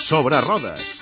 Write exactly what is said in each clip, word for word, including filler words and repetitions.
Sobre rodes.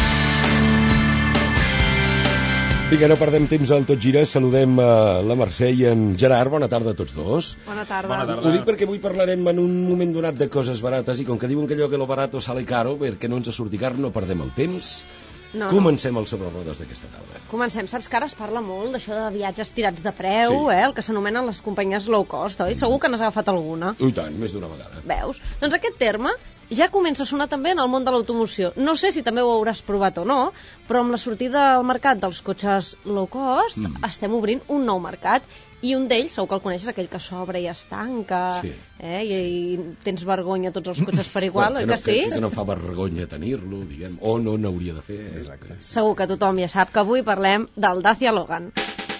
Vinga, no perdem temps al Tot Gira. Saludem a la Mercè i en Gerard. Bona tarda a tots dos. Bona tarda. Bona tarda. Ho dic perquè avui parlarem en un moment donat de coses barates i com que diuen que allò que lo barato sale caro, perquè no ens surti car, no perdem el temps. No, Comencem no. el Sobre rodes d'aquesta tarda. Comencem. Saps que ara es parla molt d'això de viatges tirats de preu, Sí. eh? El que s'anomenen les companyies low cost, oi? Segur que n'has agafat alguna. Ui tant, més d'una vegada. Veus? Doncs aquest terme ja comença a sonar també en el món de l'automoció. No sé si també ho hauràs provat o no, però amb la sortida al mercat dels cotxes low cost Mm. estem obrint un nou mercat i un d'ells, segur que el coneixes, aquell que s'obre i es tanca, Sí. eh? I, i tens vergonya tots els cotxes per igual, Bueno, oi que, no, que sí? que, que no fa vergonya tenir-lo, diguem, o no n'hauria de fer. Eh? Exacte. Segur que tothom ja sap que avui parlem del Dacia Logan.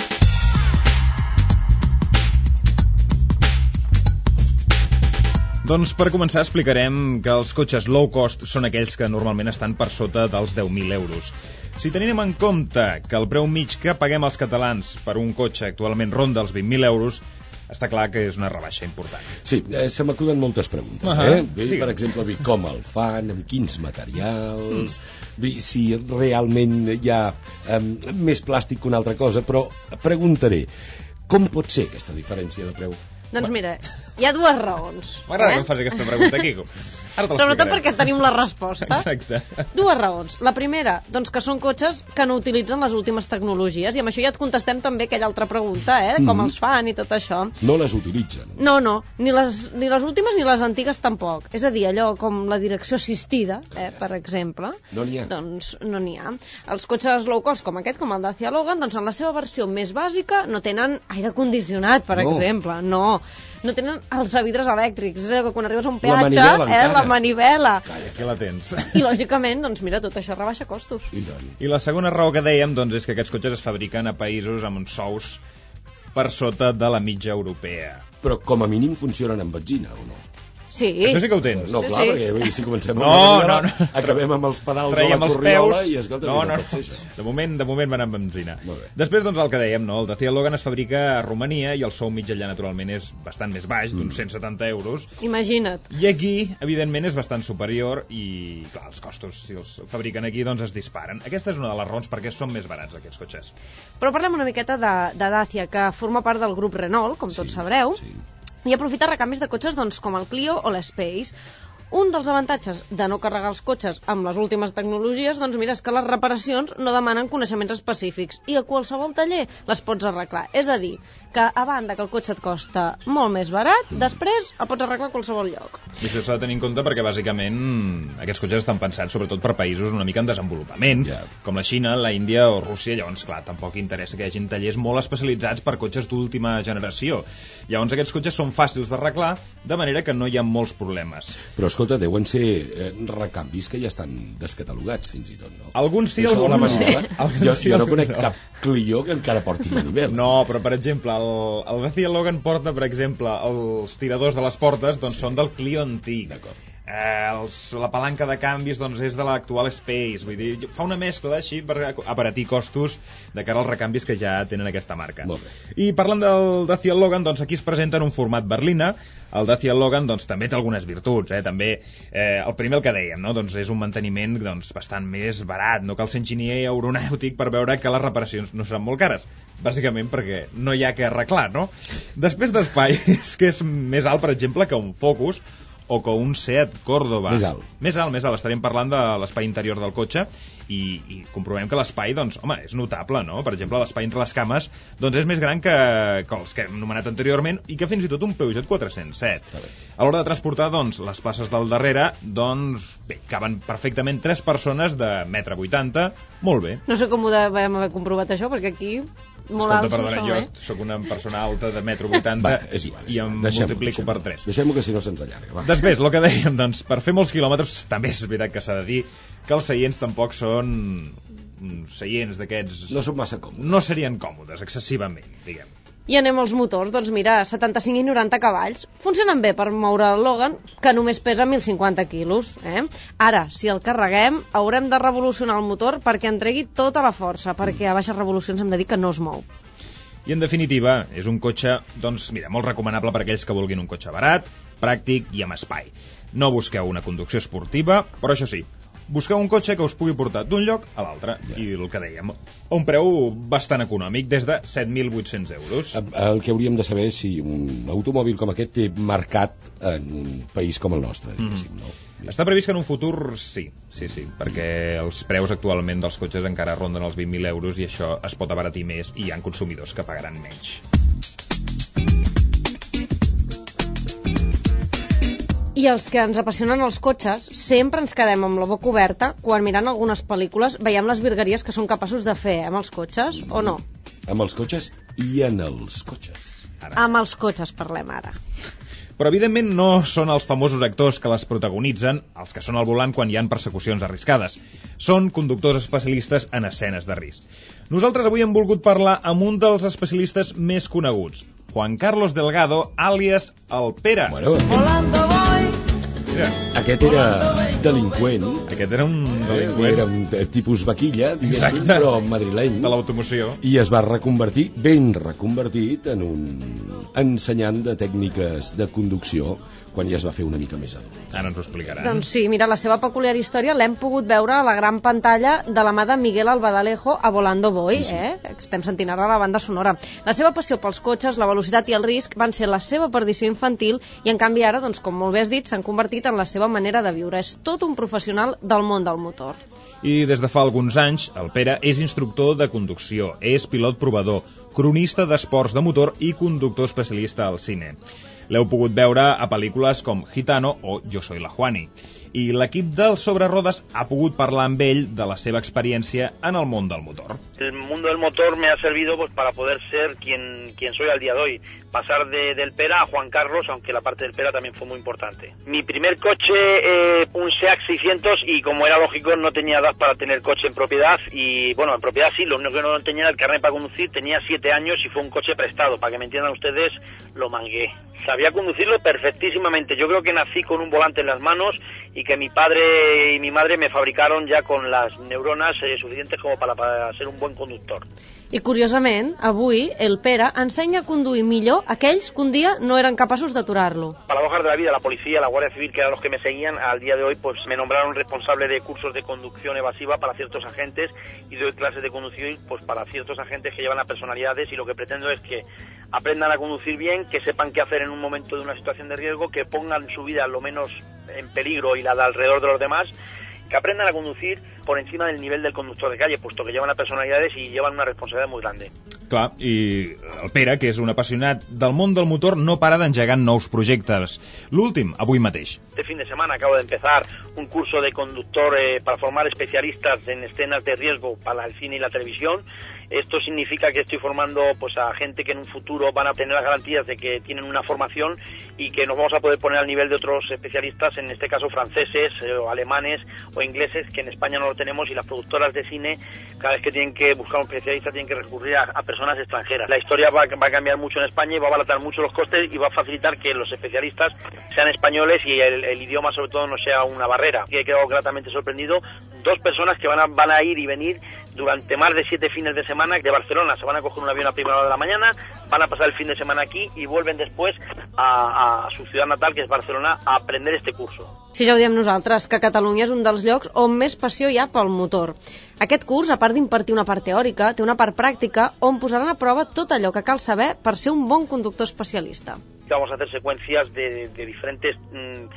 Doncs per començar explicarem que els cotxes low cost són aquells que normalment estan per sota dels deu mil euros. Si tenim en compte que el preu mig que paguem els catalans per un cotxe actualment ronda els vint mil euros, està clar que és una rebaixa important. Sí, eh, se m'acuden moltes preguntes, Uh-huh. eh? Bé, Digue'm. per exemple, bé, com el fan, amb quins materials, mm. bé, si realment hi ha eh, més plàstic que una altra cosa, però preguntaré, com pot ser aquesta diferència de preu? Doncs mira, hi ha dues raons. M'agrada eh? que em faci aquesta pregunta, Quico. Ara te Sobretot l'explicaré. perquè tenim la resposta. Exacte. Dues raons. La primera, doncs que són cotxes que no utilitzen les últimes tecnologies, i amb això ja et contestem també aquella altra pregunta, eh? Com Mhm. els fan i tot això. No les utilitzen. No, no, ni les, ni les últimes ni les antigues tampoc. És a dir, allò com la direcció assistida, eh, per exemple. No n'hi ha. Doncs no n'hi ha. Els cotxes low cost com aquest, com el Dacia Logan, doncs en la seva versió més bàsica no tenen aire condicionat, per No. exemple. No. No tenen els vidres elèctrics. És a dir, que quan arribes a un La peatge, manivela, eh, encara. la manivela. Aquí la tens. I lògicament, doncs mira, tot això rebaixa costos. I tant. I la segona raó que dèiem doncs, és que aquests cotxes es fabriquen a països amb uns sous per sota de la mitja europea. Però com a mínim funcionen amb benzina, o no? Sí. Això sí que ho tens. No, Sí, clar, sí. perquè bé, si comencem amb No, la manivela, no, no. acabem amb els pedals Traiem de la els corriola peus. i escolta, no, no, no, pot ser això. de moment, de moment van amb benzina. Molt bé. Després, doncs, el que dèiem, no? El Dacia Logan es fabrica a Romania i el sou mig allà, naturalment, és bastant més baix, d'uns cent setanta euros. Imagina't. I aquí, evidentment, és bastant superior i, clar, els costos, si els fabriquen aquí, doncs es disparen. Aquesta és una de les raons perquè són més barats, aquests cotxes. Però parlem una miqueta de, de Dacia, que forma part del grup Renault, com tots sabreu, Sí. i aprofita recanvis de cotxes doncs, com el Clio o l'Space. Un dels avantatges de no carregar els cotxes amb les últimes tecnologies, doncs mira, és que les reparacions no demanen coneixements específics i a qualsevol taller les pots arreglar. És a dir, que a banda que el cotxe et costa molt més barat, mm. després el pots arreglar a qualsevol lloc. I això s'ha de tenir en compte perquè, bàsicament, aquests cotxes estan pensats sobretot per països una mica en desenvolupament, Ja. com la Xina, la Índia o Rússia. Llavors, clar, tampoc interessa que hi hagin tallers molt especialitzats per cotxes d'última generació. Llavors, aquests cotxes són fàcils d'arreglar, de manera que no hi ha molts problemes. Però escolta, deuen ser eh, recanvis que ja estan descatalogats fins i tot, no? Alguns sí, Això de la alguns no. manivela, Alguns jo, sí, jo no alguns conec no. cap Clio que encara porti manivela. No, però per exemple, el, el Dacia Logan porta, per exemple, els tiradors de les portes, doncs Sí. són del Clio antic. D'acord. Eh, els, la palanca de canvis doncs, és de l'actual Space, vull dir, fa una mescla així per abaratir costos de cara als recanvis que ja tenen aquesta marca. Molt bé. I parlant del Dacia Logan, doncs aquí es presenta en un format berlina. El Dacia Logan doncs, també té algunes virtuts, eh? També, eh, el primer el que dèiem, no? Doncs és un manteniment doncs, bastant més barat, no cal ser enginyer aeronàutic per veure que les reparacions no seran molt cares, bàsicament perquè no hi ha que arreglar, no? Després d'espai, és que és més alt, per exemple, que un Focus o que un Seat Córdoba. Més alt. Més alt, més alt. Estarem parlant de l'espai interior del cotxe i, i comprovem que l'espai, doncs, home, és notable, no? Per exemple, l'espai entre les cames doncs és més gran que, que els que hem anomenat anteriorment i que fins i tot un Peugeot quatre-cents set. A l'hora de transportar, doncs, les places del darrere, doncs, bé, caben perfectament tres persones de metre vuitanta, molt bé. No sé com ho devem haver comprovat això, perquè aquí molt Escolta, alts no perdona, som, jo eh? sóc una persona alta de metro vuitanta Va, és igual, és i igual. em Deixem-ho, multiplico deixem-ho. per tres. Deixem-ho, que si no se'ns allarga. Va. Després, el que dèiem, doncs, per fer molts quilòmetres també és veritat que s'ha de dir que els seients tampoc són mm, seients d'aquests... No són massa còmodes. No serien còmodes, excessivament, diguem. I anem als motors, doncs mira, setanta-cinc i noranta cavalls. Funcionen bé per moure el Logan, que només pesa mil cinquanta quilos. Eh? Ara, si el carreguem, haurem de revolucionar el motor perquè en tregui tota la força, perquè a baixes revolucions hem de dir que no es mou. I en definitiva, és un cotxe, doncs, mira, molt recomanable per aquells que vulguin un cotxe barat, pràctic i amb espai. No busqueu una conducció esportiva, però això sí, busqueu un cotxe que us pugui portar d'un lloc a l'altre, yeah. I el que dèiem, a un preu bastant econòmic, des de set mil vuit-cents euros. El que hauríem de saber és si un automòbil com aquest té mercat en un país com el nostre, diguéssim, mm. no? Està previst que en un futur sí, sí, sí, perquè els preus actualment dels cotxes encara ronden els vint mil euros i això es pot abaratir més i hi ha consumidors que pagaran menys. I els que ens apassionen els cotxes sempre ens quedem amb la boca oberta quan mirant algunes pel·lícules veiem les virgueries que són capaços de fer, eh, amb els cotxes, o no? Amb els cotxes i en els cotxes. Ara. Amb els cotxes parlem ara. Però evidentment no són els famosos actors que les protagonitzen els que són al volant quan hi ha persecucions arriscades. Són conductors especialistes en escenes de risc. Nosaltres avui hem volgut parlar amb un dels especialistes més coneguts, Juan Carlos Delgado, àlies el Pere. Bueno, aquest era delinqüent. Aquest era un delinqüent. Era un tipus vaquilla, diguéssim, però madrileny. De l'automoció. I es va reconvertir, ben reconvertit, en un ensenyant de tècniques de conducció quan ja es va fer una mica més adult. Ara ens ho explicarà. Doncs sí, mira, la seva peculiar història l'hem pogut veure a la gran pantalla de la mà de Miguel Albadalejo a Volando Boy, sí, sí. eh? Estem sentint ara la banda sonora. La seva passió pels cotxes, la velocitat i el risc van ser la seva perdició infantil i en canvi ara, doncs, com molt bé has dit, s'han convertit en la seva manera de viure. És tot un professional del món del motor. I des de fa alguns anys, el Pere és instructor de conducció, és pilot provador, cronista d'esports de motor i conductor especialista al cine. L'heu pogut veure a pel·lícules com Gitano o Yo soy la Juani. I l'equip del Sobre Rodes ha pogut parlar amb ell de la seva experiència en el món del motor. El mundo del motor me ha servido pues para poder ser quien, quien soy al día de hoy. Pasar de, del Pera a Juan Carlos, aunque la parte del Pera también fue muy importante. Mi primer coche, eh, un Seat seiscientos, y como era lógico no tenía edad para tener coche en propiedad, y bueno, en propiedad sí, lo único que no tenía era el carnet para conducir, tenía siete años y fue un coche prestado, para que me entiendan ustedes, lo mangué. Sabía conducirlo perfectísimamente, yo creo que nací con un volante en las manos y que mi padre y mi madre me fabricaron ya con las neuronas eh, suficientes como para, para ser un buen conductor. I curiosament, avui el Pere ensenya a conduir millor aquells que un dia no eren capaços d'aturar-lo. Paradojas de la vida, la policía, la Guardia Civil, que eran los que me seguían, al día de hoy pues me nombraron responsable de cursos de conducción evasiva para ciertos agentes y doy clases de conducción pues para ciertos agentes que llevan a personalidades, y lo que pretendo es que aprendan a conducir bien, que sepan qué hacer en un momento de una situación de riesgo, que pongan su vida lo menos en peligro y la de alrededor de los demás, que aprendan a conducir por encima del nivel del conductor de calle, puesto que llevan a personalidades i llevan una responsabilitat molt grande. Clar, i el Pere, que és un apassionat del món del motor, no para d'engegar nous projectes. L'últim, avui mateix. Este fin de semana acabo de empezar un curso de conductor eh, para formar especialistas en escenas de riesgo para el cine y la televisión. Esto significa que estoy formando pues a gente que en un futuro van a tener las garantías de que tienen una formación y que nos vamos a poder poner al nivel de otros especialistas, en este caso franceses eh, o alemanes o ingleses, que en España no lo tenemos, y las productoras de cine cada vez que tienen que buscar un especialista tienen que recurrir a, a personas extranjeras. La historia va, va a cambiar mucho en España y va a abaratar mucho los costes y va a facilitar que los especialistas sean españoles y el, el idioma sobre todo no sea una barrera. Y he quedado gratamente sorprendido, dos personas que van a, van a ir y venir durante más de siete fines de semana de Barcelona. Se van a coger un avión a primera hora de la mañana, van a pasar el fin de semana aquí y vuelven después a, a su ciudad natal, que és Barcelona, a aprender este curso. Sí, ja ho diem nosaltres, que Catalunya és un dels llocs on més passió hi ha pel motor. Aquest curs, a part d'impartir una part teòrica, té una part pràctica on posaran a prova tot allò que cal saber per ser un bon conductor especialista. Vamos a hacer secuencias de, de diferentes mmm,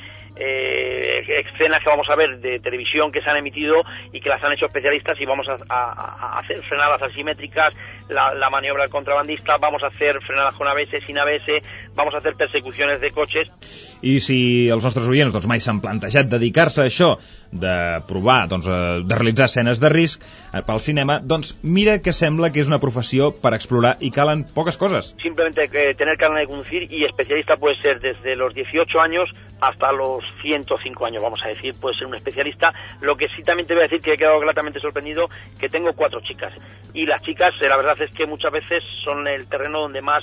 eh, escenas que vamos a ver de televisión que se han emitido y que las han hecho especialistas, y vamos a, a, a hacer frenadas asimétricas, la, la maniobra del contrabandista, vamos a hacer frenadas con A B S, sin A B S, vamos a hacer persecuciones de coches. I si els nostres oients doncs, mai s'han plantejat dedicar-se a això, de provar, doncs, de realitzar escenes de risc pel cinema, doncs mira que sembla que és una professió per explorar i calen poques coses. Simplemente eh, tener carnet de conducir, y especialista puede ser desde los dieciocho años hasta los ciento cinco años, vamos a decir, puede ser un especialista. Lo que sí también te voy a decir que he quedado gratamente sorprendido, que tengo cuatro chicas, y las chicas, eh, la verdad es que muchas veces son el terreno donde más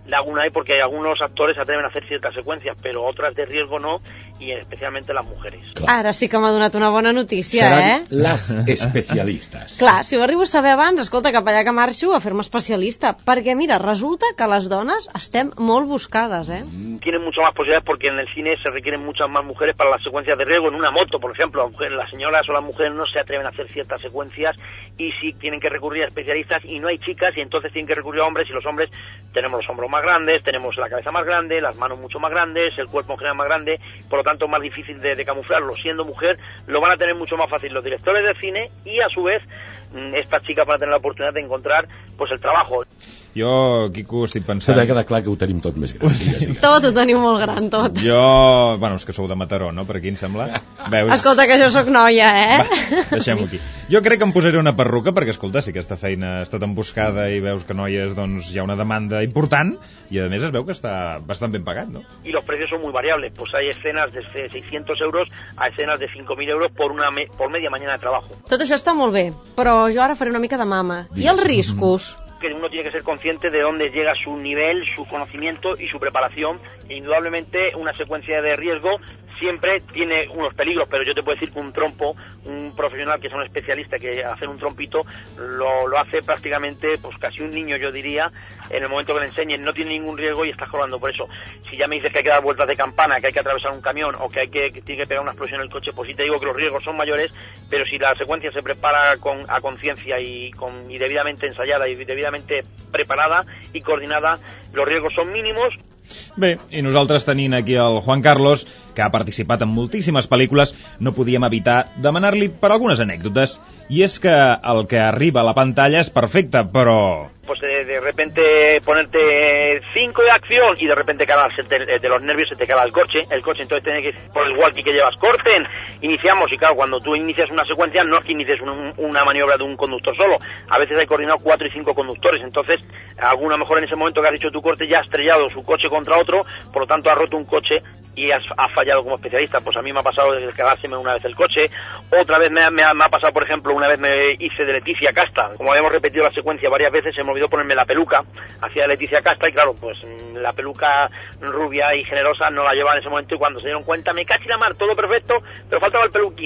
laguna hay porque algunos actores se atreven a hacer ciertas secuencias, pero otras de riesgo no, y especialmente las mujeres. Clar. Ara sí que m'ha donat una bona notícia, Seran eh? les especialistes. Clar, si ho arribo a saber abans, escolta, cap allà que marxo a fer-me especialista, perquè mira, resulta que les dones estem molt buscades, eh? Mm. Tienen muchas más posibilidades porque en el cine se requieren muchas más mujeres para las secuencias de riesgo. En una moto, por ejemplo, las señoras o las mujeres no se atreven a hacer ciertas secuencias y sí tienen que recurrir a especialistas, y no hay chicas, y entonces tienen que recurrir a hombres, y los hombres tenemos los hombros más grandes, tenemos la cabeza más grande, las manos mucho más grandes, el cuerpo en general más grande, por lo tanto más difícil de, de camuflarlo. Siendo mujer lo van a tener mucho más fácil los directores de cine, y a su vez estas chicas van a tener la oportunidad de encontrar pues el trabajo. Jo, Quico, estic pensant... S'ha de quedar clar que ho tenim tot més gran. Digues, digues. Tot ho teniu molt gran, tot. Jo... Bueno, és que sou de Mataró, no? Per aquí em sembla. Veus? Escolta, que jo sóc noia, eh? Va, deixem-ho aquí. Jo crec que em posaré una perruca perquè, escolta, si aquesta feina està tan buscada i veus que noies, doncs hi ha una demanda important, i a més es veu que està bastant ben pagat, no? Y los precios son muy variables, pues hay escenas desde seiscientos euros a escenas de cinco mil euros por, una me por media mañana de trabajo. Tot això està molt bé, però jo ara faré una mica de mama. I els riscos? Que uno tiene que ser consciente de dónde llega su nivel, su conocimiento y su preparación. E indudablemente una secuencia de riesgo siempre tiene unos peligros, pero yo te puedo decir que un trompo, un profesional que es un especialista que hacer un trompito, lo, lo hace prácticamente pues casi un niño, yo diría, en el momento que le enseñen. No tiene ningún riesgo y estás cobrando por eso. Si ya me dices que hay que dar vueltas de campana, que hay que atravesar un camión o que hay que, que tiene que pegar una explosión en el coche, pues sí te digo que los riesgos son mayores, pero si la secuencia se prepara con, a conciencia y, con, y debidamente ensayada y debidamente preparada y coordinada, los riesgos son mínimos. Bé, i nosaltres tenint aquí el Juan Carlos, que ha participat en moltíssimes pel·lícules, no podíem evitar demanar-li per algunes anècdotes. I és que el que arriba a la pantalla és perfecte, però... Pues de, de repente ponerte cinco de acción y de repente cara, se te, de los nervios se te cae el coche, el coche entonces tiene que por el walkie que llevas, corten, iniciamos, y claro, cuando tú inicias una secuencia no es que inicies un, una maniobra de un conductor solo, a veces hay coordinado cuatro y cinco conductores, entonces alguno mejor en ese momento que has dicho tu corte ya ha estrellado su coche contra otro, por lo tanto ha roto un coche y has, has fallado como especialista. Pues a mí me ha pasado de quedárseme una vez el coche, otra vez me ha, me, ha, me ha pasado, por ejemplo, una vez me hice de Leticia Casta, como habíamos repetido la secuencia varias veces, se me olvidó ponerme la peluca, hacía de Leticia Casta y claro, pues la peluca rubia y generosa no la llevaba en ese momento, y cuando se dieron cuenta, me casi la mar, todo perfecto, pero faltaba el peluquín.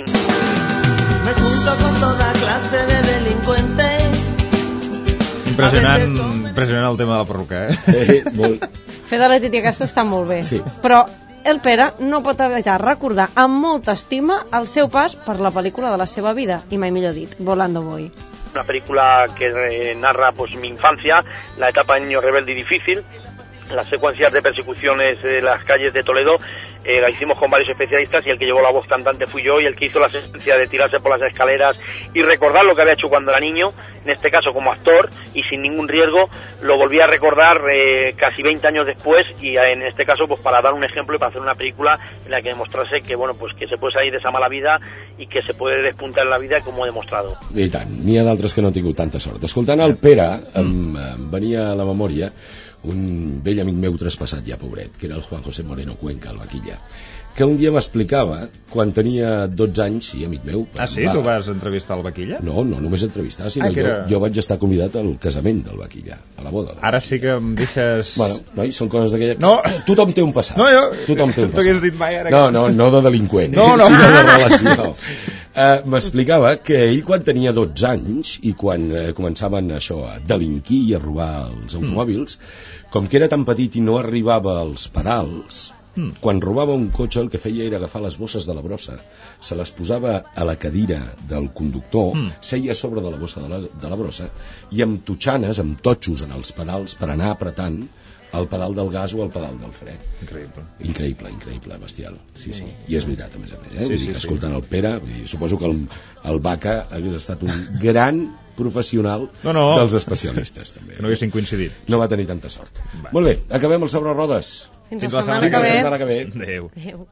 Me junto con toda clase de delincuentes. Impressionant, impressionant el tema de la perruca, eh? Eh, molt... Fer de Letitia Casta està molt bé, Sí. però el Pere no pot evitar recordar amb molta estima el seu pas per la pel·lícula de la seva vida, i mai millor dit, Volando Voy. Una película que eh, narra pues mi infancia, la etapa de niño rebelde y difícil, las secuencias de persecuciones de las calles de Toledo, eh, la hicimos con varios especialistas, y el que llevó la voz cantante fui yo, y el que hizo la secuencia de tirarse por las escaleras y recordar lo que había hecho cuando era niño, en este caso como actor y sin ningún riesgo, lo volví a recordar eh, casi veinte años después, y en este caso pues para dar un ejemplo y para hacer una película en la que demostrase que bueno, pues que se puede salir de esa mala vida y que se puede despuntar en la vida, como he demostrado. I tant, n'hi ha d'altres que no han tingut tanta sort. Escoltant el Pere, em, em venia a la memòria un vell amic meu traspassat ja, pobret, que era el Juan José Moreno Cuenca, el vaquilla, que un dia m'explicava, quan tenia dotze anys, sí, amic meu... Ah, sí? Va... Tu vas entrevistar el vaquilla? No, no només entrevistar, sinó Ah, que era... jo, jo vaig estar convidat al casament del vaquilla, a la boda. Ara sí que em deixes... Bueno, noi, són coses d'aquella... No. Tothom té un passat. No, jo... Tothom té un Tu t'hagués passat. dit mai ara... No, no, no de delinqüent, No, eh? no. Sinó de relació. Uh, m'explicava que ell, quan tenia dotze anys i quan uh, començaven això a delinquir i a robar els automòbils, mm. com que era tan petit i no arribava als pedals, mm. quan robava un cotxe el que feia era agafar les bosses de la brossa, se les posava a la cadira del conductor, mm. seia a sobre de la bossa de la, de la brossa, i amb totxanes, amb totxos en els pedals per anar apretant el pedal del gas o el pedal del fre. Increïble. Increïble, increïble, bestial. Sí, sí. I és veritat, a més a més. Eh? Sí, Vull dir sí, que, sí. escoltant el Pere, vull dir, suposo que el, el Vaca hagués estat un gran professional No, no. dels especialistes, també. Que no haguessin coincidit. No va tenir tanta sort. Va. Molt bé, acabem el Sobre Rodes. Fins, Fins la la setmana setmana que ve. setmana que ve. Adéu. Adéu.